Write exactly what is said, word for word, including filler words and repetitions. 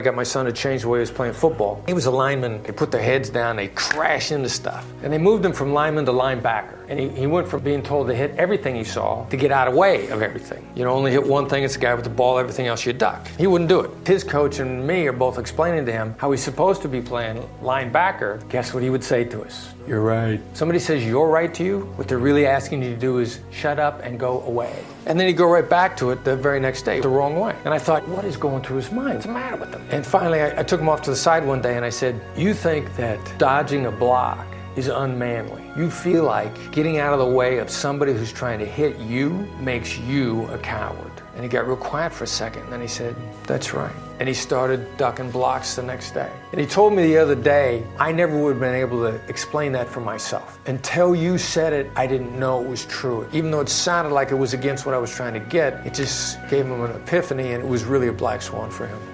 I got my son to change the way he was playing football. He was a lineman. They put their heads down, they crash into stuff. And they moved him from lineman to linebacker. And he, he went from being told to hit everything he saw to get out of the way of everything. You know, only hit one thing, it's the guy with the ball, everything else you duck. He wouldn't do it. His coach and me are both explaining to him how he's supposed to be playing linebacker. Guess what he would say to us? You're right. Somebody says you're right to you, what they're really asking you to do is shut up and go away. And then he'd go right back to it the very next day, the wrong way. And I thought, what is going through his mind? What's the matter with him? And finally, I, I took him off to the side one day and I said, you think that dodging a block is unmanly. You feel like getting out of the way of somebody who's trying to hit you makes you a coward. And he got real quiet for a second, and then he said, that's right. And he started ducking blocks the next day. And he told me the other day, I never would have been able to explain that for myself. Until you said it, I didn't know it was true. Even though it sounded like it was against what I was trying to get, it just gave him an epiphany, and it was really a black swan for him.